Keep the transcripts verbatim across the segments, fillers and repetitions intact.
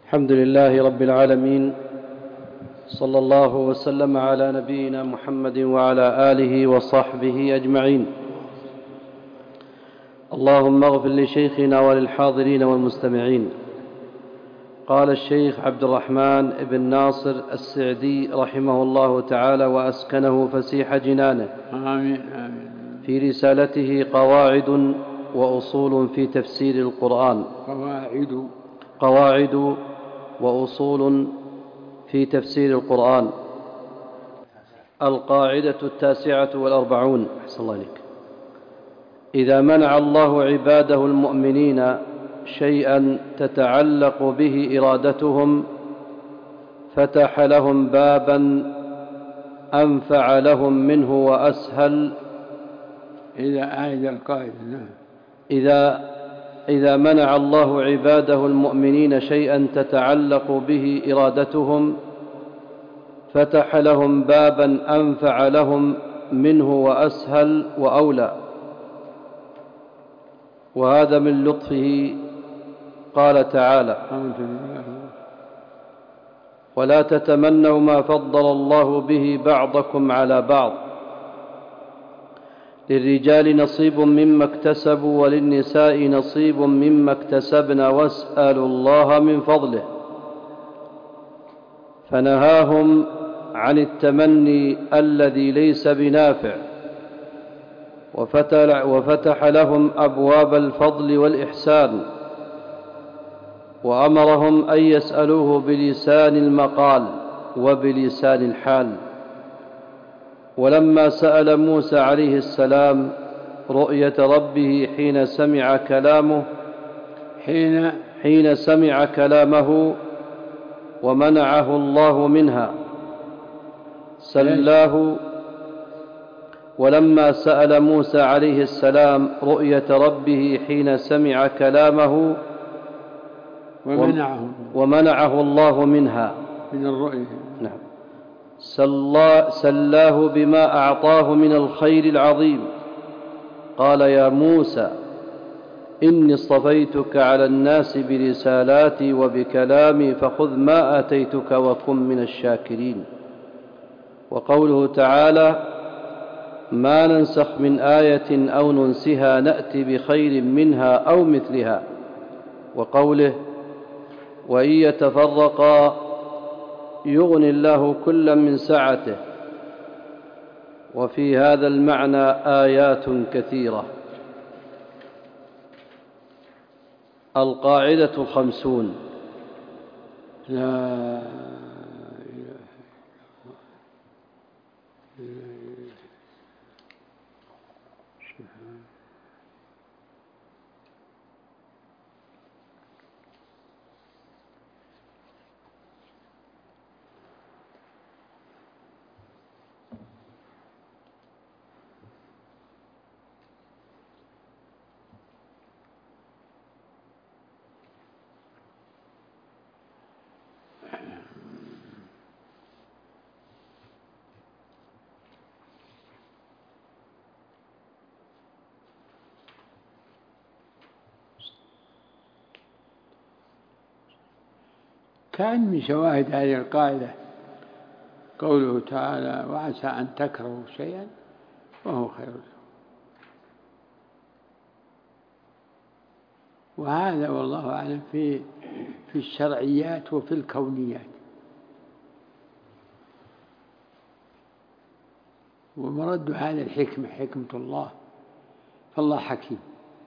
الحمد لله رب العالمين، صلى الله وسلم على نبينا محمد وعلى آله وصحبه أجمعين. اللهم اغفر لشيخنا وللحاضرين والمستمعين. قال الشيخ عبد الرحمن بن ناصر السعدي رحمه الله تعالى وأسكنه فسيح جنانه، آمين آمين. في رسالته قواعد وأصول في تفسير القرآن. قواعد قواعد وأصول في تفسير القرآن. القاعدة التاسعة والأربعون. أحسن الله عليك. إذا منع الله عباده المؤمنين شيئا تتعلق به إرادتهم فتح لهم بابا أنفع لهم منه وأسهل. إذا أعد القاعدة. إذا إذا منع الله عباده المؤمنين شيئا تتعلق به إرادتهم فتح لهم بابا أنفع لهم منه وأسهل وأولى، وهذا من لطفه. قال تعالى: ولا تتمنوا ما فضل الله به بعضكم على بعض، للرجال نصيب مما اكتسبوا وللنساء نصيب مما اكتسبن واسألوا الله من فضله. فنهاهم عن التمني الذي ليس بنافع، وفتح لهم أبواب الفضل والإحسان، وأمرهم أن يسألوه بلسان المقال وبلسان الحال. ولما سأل موسى عليه السلام رؤية ربه حين سمع كلامه حين حين سمع كلامه ومنعه الله منها سلاه ولما سأل موسى عليه السلام رؤية ربه حين سمع كلامه ومنعه ومنعه الله منها من الرؤية. نعم. سلاه بما أعطاه من الخير العظيم. قال: يا موسى إني اصطفيتك على الناس برسالاتي وبكلامي فخذ ما آتيتك وكن من الشاكرين. وقوله تعالى: ما ننسخ من آية أو ننسها نأتي بخير منها أو مثلها. وقوله: وإن يتفرقا يغني الله كلا من سعته. وفي هذا المعنى آيات كثيرة. القاعدة الخمسون. لا كان من شواهد هذه القاعدة قوله تعالى: وعسى أن تكرهوا شيئا وهو خير لكم. وهذا والله أعلم في في الشرعيات وفي الكونيات. ومرد هذا الحكمة حكمة الله، فالله حكيم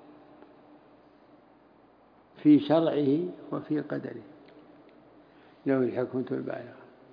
في شرعه وفي قدره، له الحكمة البالغة.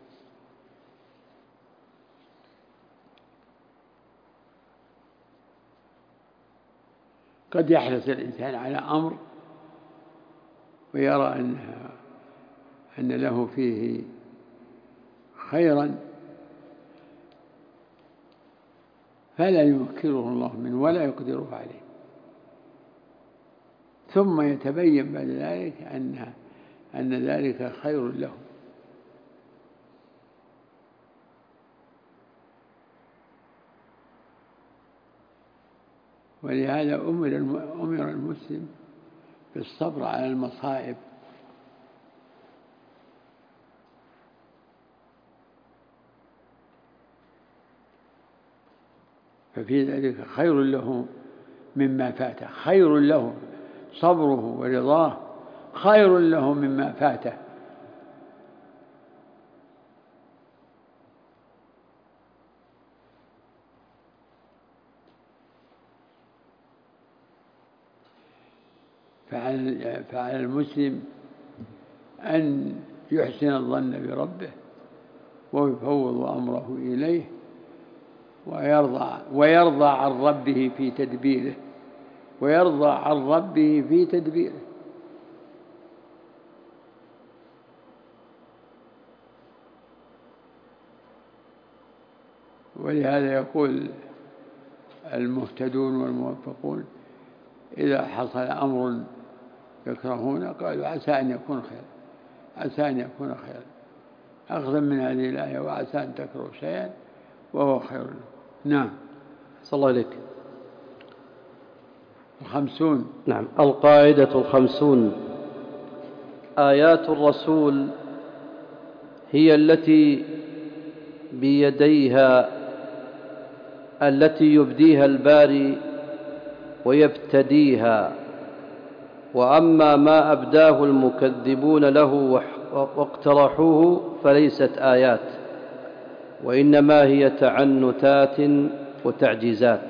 قد يحرص الإنسان على أمر ويرى أنها أن له فيه خيرا فلا يمكنه الله منه ولا يقدره عليه، ثم يتبين بعد ذلك أن أن ذلك خير له. ولهذا أمر المسلم بالصبر على المصائب ففي ذلك خير له مما فاته، خير له صبره ورضاه خير له مما فاته. فعلى المسلم أن يحسن الظن بربه ويفوض أمره إليه ويرضى ويرضى عن ربه في تدبيره ويرضى عن ربه في تدبيره. ولهذا يقول المهتدون والموفقون إذا حصل أمر يكرهون قالوا عسى أن يكون خير، عسى أن يكون خير، أخذا من هذه الآية وعسى أن تكرهوا شيئا وهو خير له. نعم. صلى الله عليك. الخمسون. نعم. القاعدة الخمسون: آيات الرسول هي التي بيديها التي يبديها الباري ويبتديها، وأما ما أبداه المكذبون له واقترحوه فليست آيات، وإنما هي تعنتات وتعجيزات.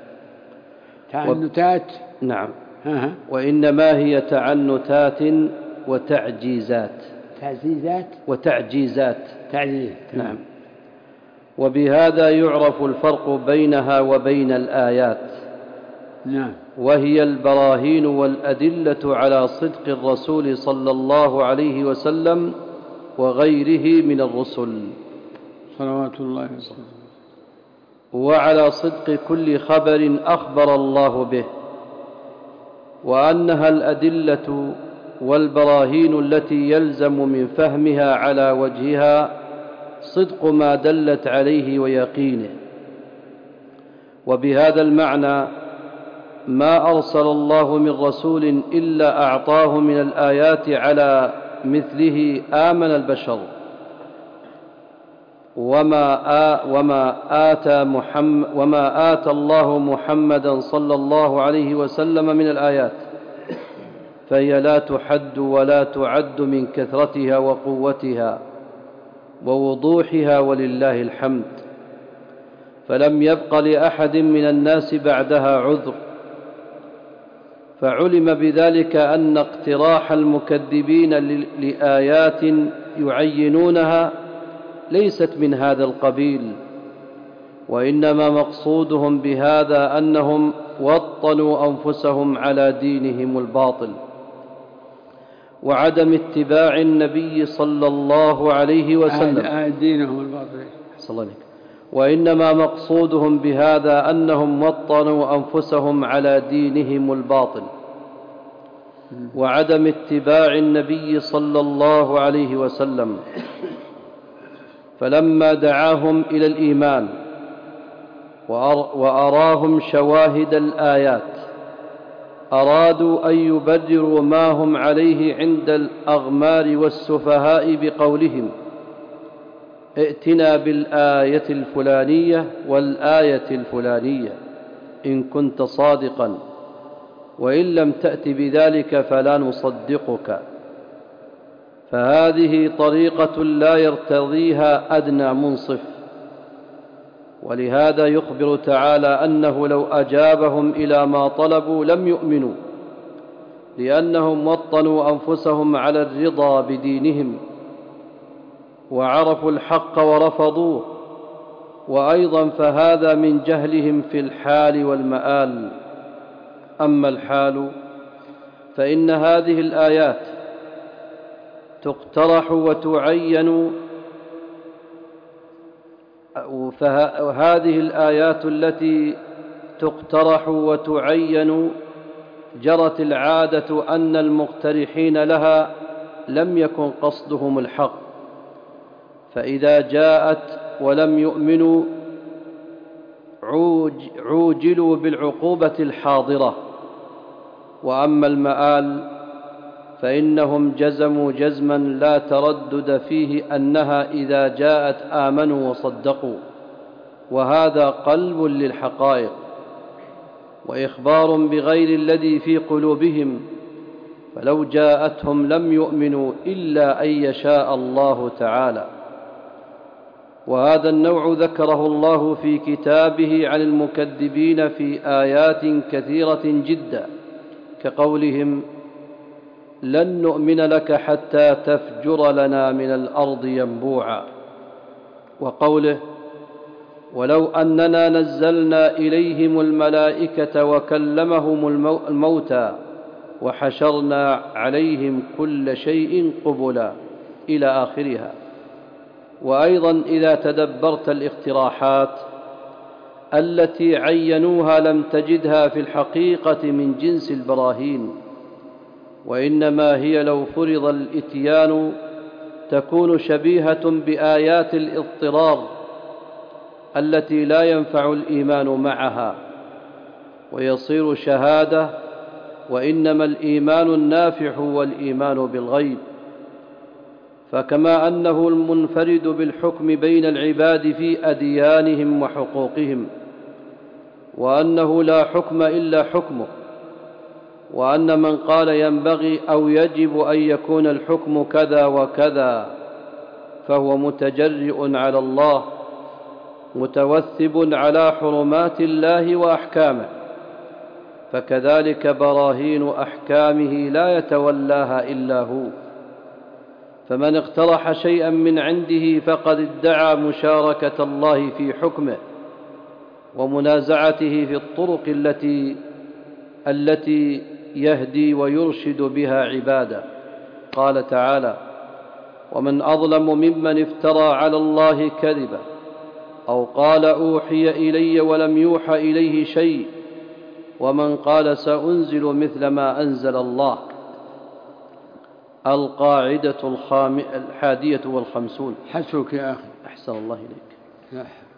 تعنتات و... نعم. وإنما هي تعنتات وتعجيزات. تعجيزات وتعجيزات. تعجيز. نعم. وبهذا يعرف الفرق بينها وبين الآيات. نعم. وهي البراهين والأدلة على صدق الرسول صلى الله عليه وسلم وغيره من الرسل صلوات الله وسلم، وعلى صدق كل خبر أخبر الله به، وأنها الأدلة والبراهين التي يلزم من فهمها على وجهها صدق ما دلت عليه ويقينه. وبهذا المعنى ما أرسل الله من رسول إلا أعطاه من الآيات على مثله آمن البشر، وما آ وما آتى محمد وما آتى الله محمدا صلى الله عليه وسلم من الآيات فهي لا تحد ولا تعد من كثرتها وقوتها ووضوحها، ولله الحمد. فلم يبق لأحد من الناس بعدها عذر، فعلم بذلك أن اقتراح المكذبين لآيات يعينونها ليست من هذا القبيل، وإنما مقصودهم بهذا أنهم وطنوا أنفسهم على دينهم الباطل وعدم اتباع النبي صلى الله عليه وسلم. دينهم الباطل. صلى الله عليه. وإنما مقصودهم بهذا أنهم وطنوا أنفسهم على دينهم الباطل وعدم اتباع النبي صلى الله عليه وسلم. فلما دعاهم إلى الإيمان وأراهم شواهد الآيات أرادوا أن يبرروا ما هم عليه عند الأغمار والسفهاء بقولهم ائتنا بالآية الفلانية والآية الفلانية إن كنت صادقا، وإن لم تأت بذلك فلا نصدقك. فهذه طريقة لا يرتضيها أدنى منصف. ولهذا يخبر تعالى أنه لو أجابهم إلى ما طلبوا لم يؤمنوا، لأنهم وطنوا أنفسهم على الرضا بدينهم وعرفوا الحق ورفضوه. وأيضا فهذا من جهلهم في الحال والمآل. أما الحال فإن هذه الآيات تقترح وتعين، فهذه الآيات التي تقترح وتعين جرت العادة أن المقترحين لها لم يكن قصدهم الحق، فإذا جاءت ولم يؤمنوا عوجلوا بالعقوبة الحاضرة. وأما المآل فإنهم جزموا جزما لا تردد فيه أنها إذا جاءت آمنوا وصدقوا، وهذا قلب للحقائق وإخبار بغير الذي في قلوبهم، فلو جاءتهم لم يؤمنوا إلا أن يشاء الله تعالى. وهذا النوع ذكره الله في كتابه عن المكذبين في آيات كثيرة جدا، كقولهم: لن نؤمن لك حتى تفجر لنا من الأرض ينبوعا، وقوله: ولو أننا نزلنا إليهم الملائكة وكلمهم الموتى وحشرنا عليهم كل شيء قبلا، إلى آخرها. وأيضا إذا تدبرت الاقتراحات التي عينوها لم تجدها في الحقيقة من جنس البراهين، وإنما هي لو فرض الإتيان تكون شبيهة بآيات الاضطرار التي لا ينفع الإيمان معها، ويصير شهادة، وإنما الإيمان النافع هو الإيمان بالغيب. فكما أنه المنفرد بالحكم بين العباد في أديانهم وحقوقهم، وأنه لا حكم إلا حكمه، وأن من قال ينبغي أو يجب أن يكون الحكم كذا وكذا فهو متجرئ على الله، متوثب على حرمات الله وأحكامه، فكذلك براهين أحكامه لا يتولاها إلا هو. فمن اقترح شيئا من عنده فقد ادعى مشاركة الله في حكمه ومنازعته في الطرق التي التي يهدي ويرشد بها عباده. قال تعالى: ومن أظلم ممن افترى على الله كذبا أو قال أوحي إلي ولم يوحى إليه شيء، ومن قال سأنزل مثل ما أنزل الله. القاعدة الحادية والخمسون. حسبك يا أخي. أحسن الله إليك.